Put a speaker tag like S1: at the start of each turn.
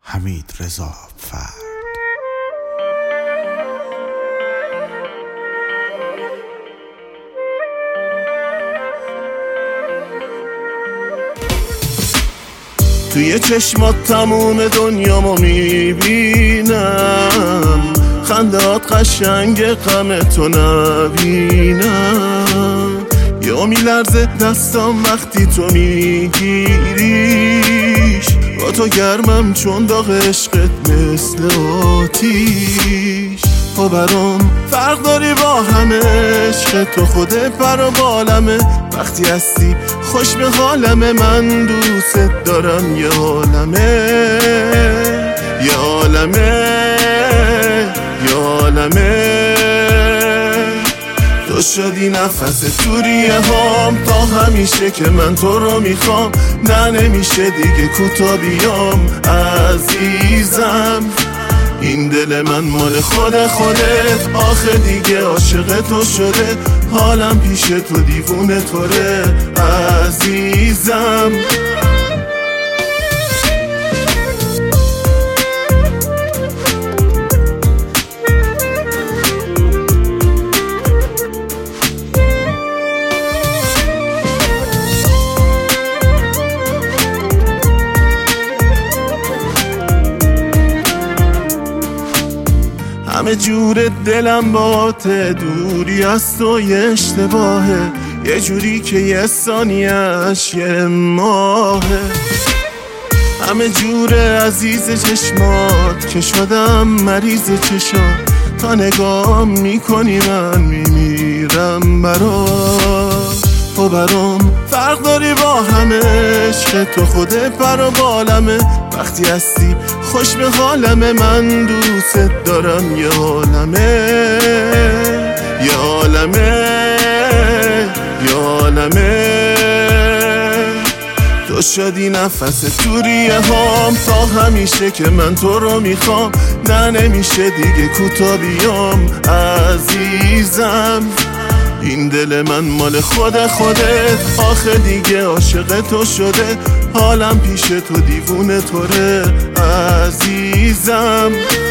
S1: حمیدرضا فرد.
S2: توی چشمات تموم دنیامو میبینم، خندهات قشنگ غمتو نبینم. یا میلرزه دستام وقتی تو میگیریش، با تو گرمم چون داغ عشقت مثل آتیش. تو برام فرق داری با همه، عشق تو خودت پر و بالمه. وقتی هستی خوش به حالمه، من دوست دارم یه عالمه، یه عالمه، یه عالمه. تو شدی نفس تو ریه هام، تا همیشه که من تو رو میخوام. نه نمیشه دیگه کوتا بیام عزیزم، این دل من مال خودت. آخه دیگه عاشق تو شده، حالم پیش تو دیوونه طوره عزیزم. همه جور دلم باته، دوری از تو یه اشتباهه، یه جوری که یه ثانیه‌اش یه ماهه. همه جور عزیز چشمات که شدم مریض چشات، تا نگام میکنی من میمیرم برات. تو برام فرق داری با همه، عشق تو خودت پر و بالمه. وقتی هستی خوش به حالمه، من دوست دارم یه عالمه، یه عالمه، یه عالمه. تو شدی نفس تو ریه هام، تا همیشه که من تو رو میخوام. نه نمیشه دیگه کوتا بیام عزیزم، این دل من مال خودت. آخه دیگه عاشق تو شده، حالم پیش تو دیوونه طوره عزیزم.